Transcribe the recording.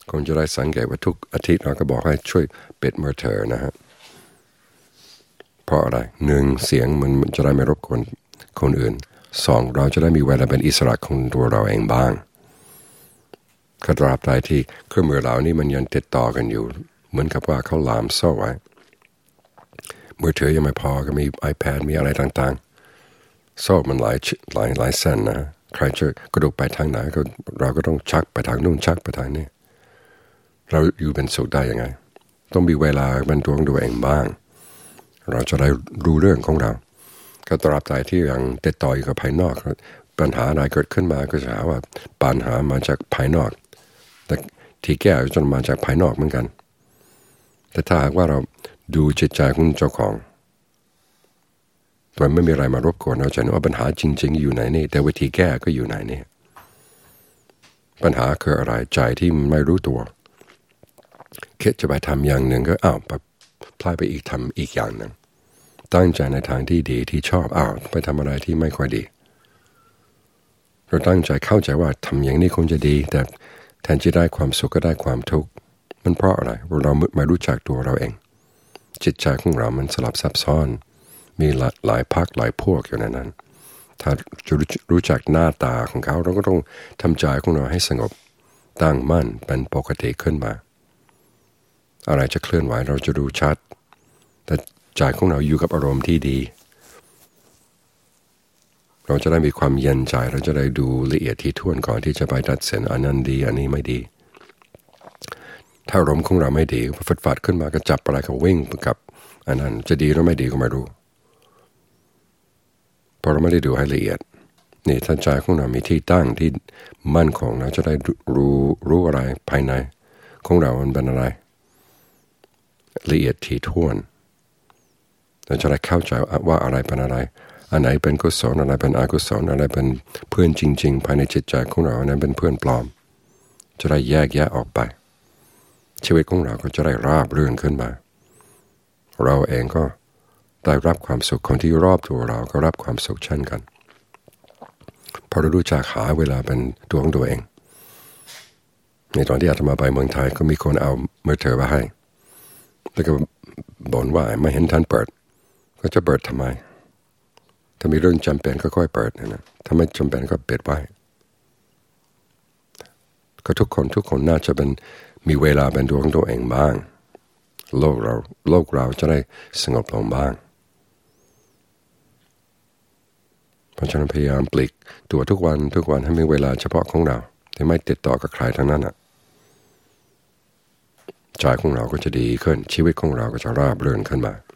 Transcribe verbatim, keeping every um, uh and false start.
คงจะได้สังเกตว่าทุกอาทิตย์เราก็บอกให้ช่วยปิดมือถือนะฮะเพราะอะไรหนึ่งเสียงมันจะได้ไม่รบกวนคนอื่นสองเราจะได้มีเวลาเป็นอิสระของตัวเราเองบ้างกระตราบใดที่เครื่องมือเหล่านี้มันยังติดต่อกันอยู่เหมือนกับว่าเขาลามโซ่ไว้มือถือยังไม่พอก็มี iPad มีอะไรต่างๆโซ่มันหลายหลายหลายเส้นนะใครจะกระดูกไปทางไหนก็เราก็ต้องชักไปทางนู่นชักไปทางนี้เราอยู่เป็นสุขได้ยังไงต้องมีเวลาเป็นตัวของตัวเองบ้างเราจะได้รู้เรื่องของเราก็ตราบใดที่ยังติดต่ออยู่กับภายนอกปัญหาอะไรเกิดขึ้นมาก็จะหาว่าปัญหามาจากภายนอกแต่ที่แก้จนมาจากภายนอกเหมือนกันแต่ถ้าหากว่าเราดูจิตใจของเจ้าของโดยไม่มีอะไรมารบกวนเราจะรู้ว่าปัญหาจริงๆอยู่ไหนนี่แต่วิธีแก้ก็อยู่ไหนนี่ปัญหาคืออะไรใจที่ไม่รู้ตัวคิดจะไปทำอย่างหนึ่งก็อ้าวไปพลาดไปอีกทำอีกอย่างหนึ่งตั้งใจในทางที่ดีที่ชอบอ้าวไปทำอะไรที่ไม่ค่อยดีเราตั้งใจเข้าใจว่าทำอย่างนี้คงจะดีแต่แทนจะได้ความสุขก็ได้ความทุกข์มันเพราะอะไรเราไม่รู้จักตัวเราเองจิตใจของเรามันสลับซับซ้อนมีหลายพรรคหลายพวกอยู่ในนั้นถ้าจะรู้จักหน้าตาของเขาเราก็ต้องทำใจของเราให้สงบตั้งมั่นเป็นปกติขึ้นมาอะไรจะเคลื่อนไหวเราจะรู้ชัดแต่ใจของเราอยู่กับอารมณ์ที่ดีเราจะได้มีความเย็นใจเราจะได้ดูละเอียดถี่ถ้วนก่อนที่จะไปตัดสินอันนั้นดีอันนี้ไม่ดีถ้าอารมณ์ของเราไม่ดีฟัดฟัดขึ้นมาก็จับอะไรก็วิ่งไปกับอันนั้นจะดีหรือไม่ดีก็ไม่รู้เพราะเราไม่ได้ดูให้ละเอียดนี่ถ้าใจของเรามีที่ตั้งที่มั่นคงเราจะได้รู้รู้อะไรภายในของเรามันเป็นอะไรละเอียดถี่ถ้วนเราจะได้เข้าใจว่าอะไรเป็นอะไรอันไหนเป็นกุศลอะไรเป็นอกุศลอะไรเป็นเพื่อนจริงๆภายในจิตใจของเราอันนั้นเป็นเพื่อนปลอมจะได้แยกแยะออกไปชีวิตของเราก็จะได้ราบรื่นขึ้นมาเราเองก็ได้รับความสุขคนที่รอบตัวเราก็รับความสุขเช่นกันพอเรารู้จักหาเวลาเป็นตัวของตัวเองในตอนที่อาตมาไปเมืองไทยก็มีคนเอามือถือมาให้แล้วก็บ่นว่าไม่เห็นท่านเปิดก็จะเปิดทำไมถ้ามีเรื่องจำเป็นก็ค่อยเปิดนะถ้าไม่จำเป็นก็ปิดไว้ก็ทุกคนทุกคนน่าจะเป็นมีเวลาเป็นตัวของตัวเองบ้างโลกเราโลกเราจะได้สงบลงบ้างเพราะฉะนั้นพยายามปลีกตัวทุกวันทุกวันให้มีเวลาเฉพาะของเราที่ไม่ติดต่อกับใครทั้งนั้นอ่ะใจของเราก็จะดีขึ้นชีวิตของเราก็จะราบรื่นขึ้นมา